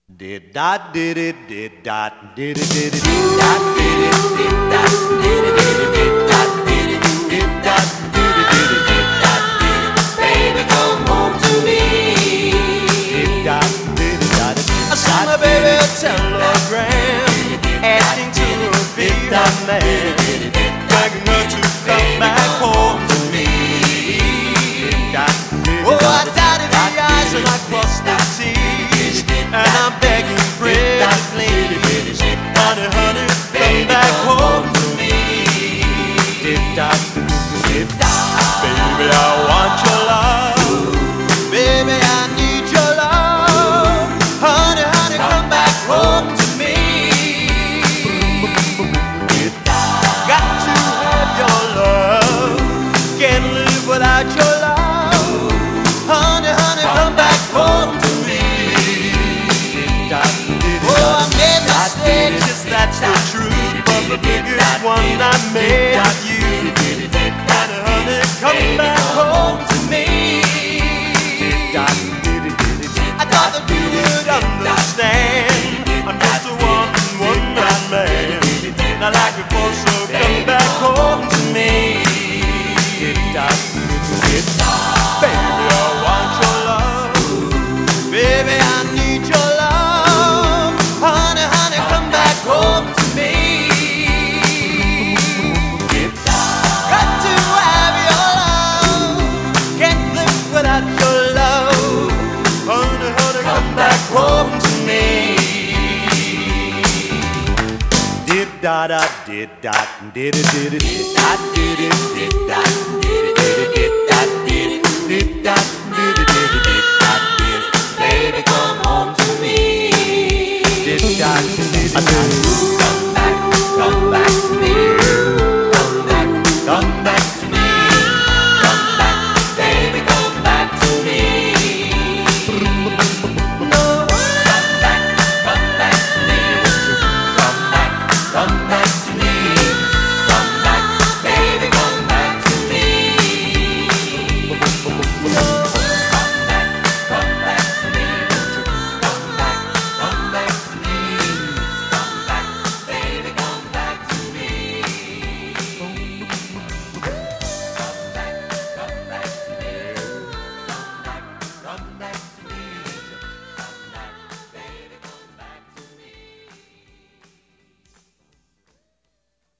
Did dot did it did dot did it did it did dot did it did dot did it did it did dot did it did dot did it did it did dot did it. Baby, come home to me. Did dot did it dot it. I sent my baby a telegram asking to be my man, begging her to come back home to me. Oh, I dotted the I's and I crossed the T's, and I'm begging pretty please, honey, honey, come back home to me. Baby, I want your love. Baby, I need your love. Honey, honey, come back home to me. Got to have your love. Can't live without your love. Honey, honey, come back home to me. Oh, I made mistakes, that's the truth, but the biggest one I made of you. Honey, honey, come back home to me. I thought that you would understand. I'm just a one-man man, not like before, so come back home to me. Baby, I want your love. Baby, I need your love. Honey, honey, come back home to me. Got to have your love. Can't live without your love. Honey, honey, come back home to me. Did da da did dot did it did it did dot did it did dot did it did it did dot did it did dot did it did it did dot did it. Baby, come home to me. Did dot did dot.